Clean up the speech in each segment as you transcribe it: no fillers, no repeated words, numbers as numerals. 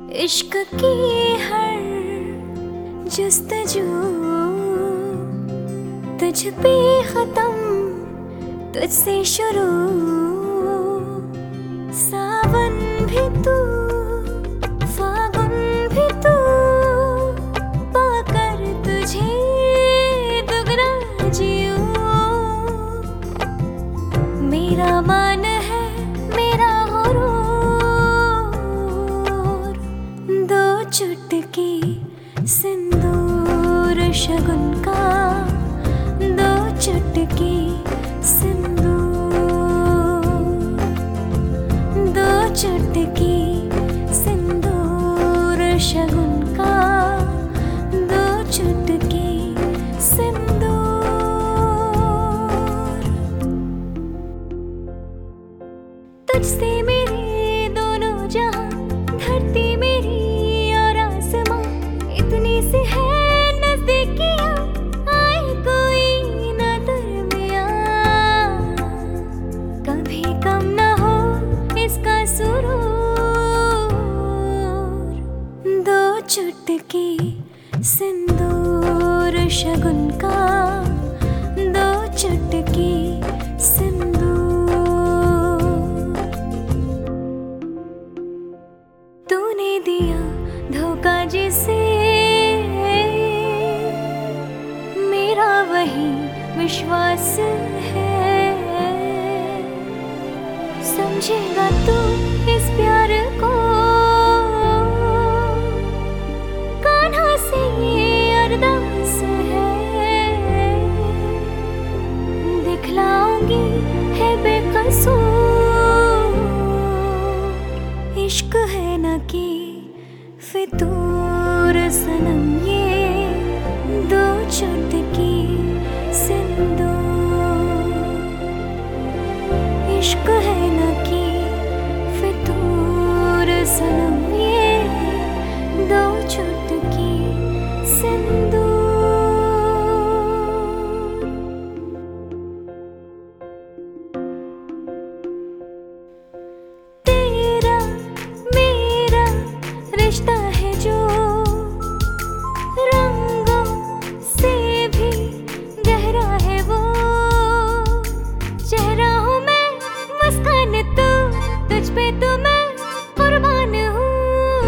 इश्क की हर जस्तजू तुझ पे खत्म, तुझसे शुरू। सावन भी तू, फागुन भी तू, पाकर तुझे दुगना जियूं। मेरा मान है मेरा गुरूर, दो चुटकी सिंदूर शगुन का, दो चुटकी सिंदूर, दो चुटकी सिंदूर शगुन का, दो चुटकी सिंदूर। तुझसे मेरे दोनों जहां, धरती मेरी और आसमां, इतनी सी है नजदीकियां, आए कोई न दरमियां। कभी कम न हो इसका सुरूर, दो चुटकी सिंदूर शगुन का, दो चुटकी सिंदूर। तूने दिया धोखा जिसे, मेरा वही विश्वास है। समझेगा तू इस प्यार को, कान्हा से ये अरदास है। दिखलाऊंगी है बेकसूर, इश्क है न कि फितूर सनम, ये दो चुटकी सिंदूर। इश्क है न कि फितूर सनम, ये दो चुटकी सिंदूर। तेरा मेरा रिश्ता है जो रंगों से भी गहरा है, वो चेहरा हूँ मैं, मुस्कान तू, तुझ पे तो मैं कुर्बान हूँ।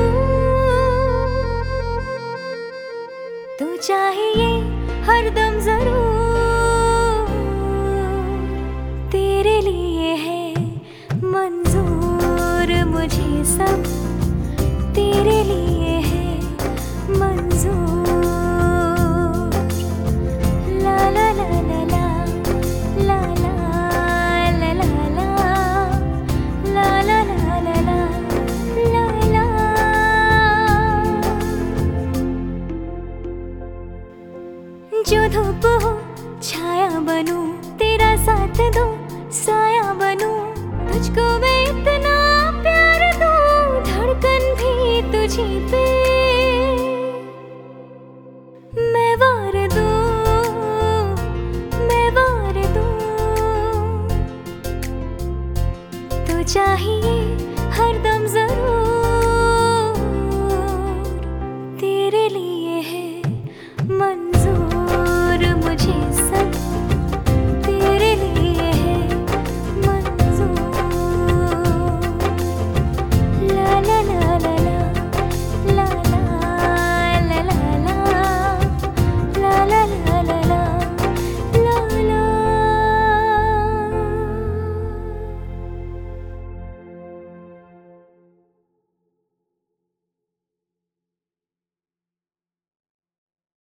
तू चाहिए हरदम जरूर, तेरे लिए है मंजूर मुझे सब, तेरे लिए है मंजूर। ला ला ला ला ला, ला ला ला ला ला, ला ला ला ला ला, ला ला। जो धूप हो छाया बनूं, तेरा साथ दूं, साया बनूं, तुझको मैं इतना प्यार दूं, धड़कन भी तुझी पे मैं वार दूं, मैं वार दूं। तो चाहिए हरदम जरूर,